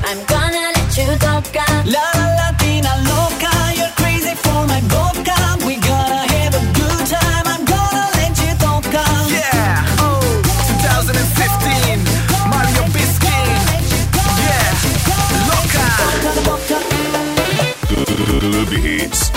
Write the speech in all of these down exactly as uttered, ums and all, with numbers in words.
I'm gonna let you toca. La la Latina loca, you're crazy for my boca. We gonna have a good time. I'm gonna let you toca. Yeah, oh, twenty fifteen, Mario Biskin. Yeah, loca. Club Hits.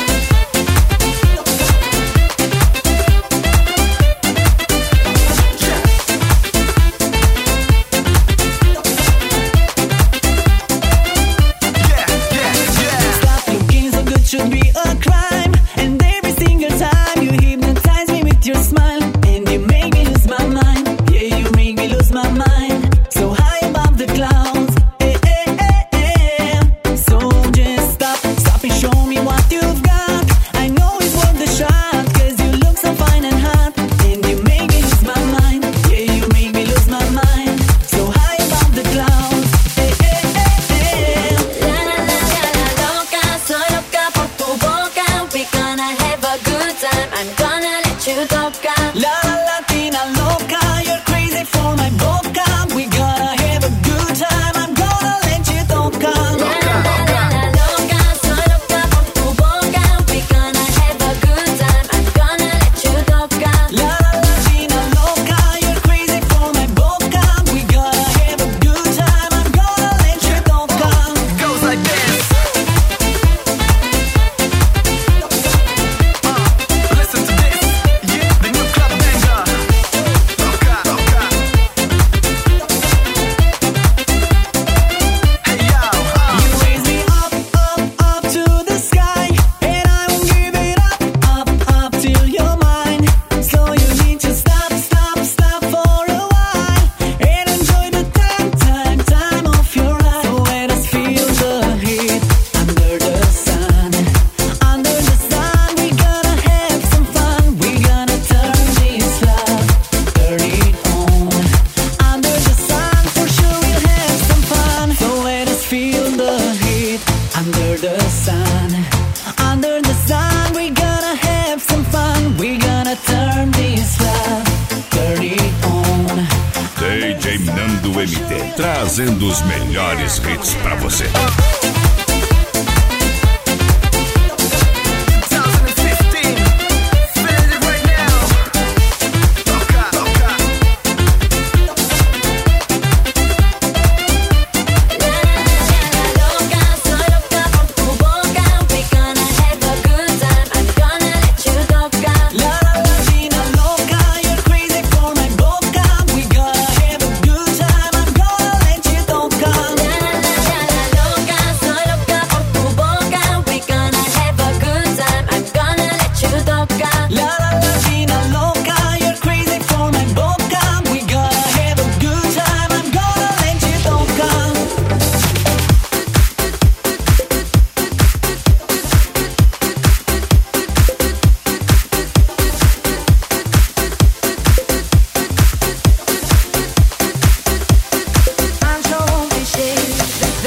Should be a crime, and every single time you hypnotize me with your smile, and you make me lose my mind. Yeah, you make me lose my mind. So high above the clouds, eh, eh, eh, eh. So just stop, stop and show me what you've got. I know it's worth the shot, cause you look so fine and hot, and you make me lose my mind. Yeah, you make me lose my mind. So high above the clouds, eh, eh, eh, eh. La la la la la loca, soy loca por tu boca. We gonna have a good time. I'm gonna let you toca. La la Latina loca, you're crazy for my boca. We gonna have a good time. I'm gonna let you toca. La la la la la loca, soy loca por tu boca. We gonna have a good time. I'm gonna let you toca. La la Latina loca, you're crazy for my boca. We gonna have a good time. I'm gonna let you toca. Goes like this. Uh, listen to this. Yeah, the new club banger. Loca, loca. Hey yo, uh. You raise me up, up, up to the sky, and I won't give it up, up, up till you're mine. So you need to stop, stop, stop for a while, and enjoy the time, time, time of your life. So let us feel the heat under the sun, under the sun. We gonna have some fun. We gonna turn this love, turn it on. Under the sun, for sure we'll have some fun. So let us feel the heat under the sun. Under the sun, we gonna have some fun. We gonna turn this love, turn it on. D J Nando M T, trazendo os melhores hits pra você.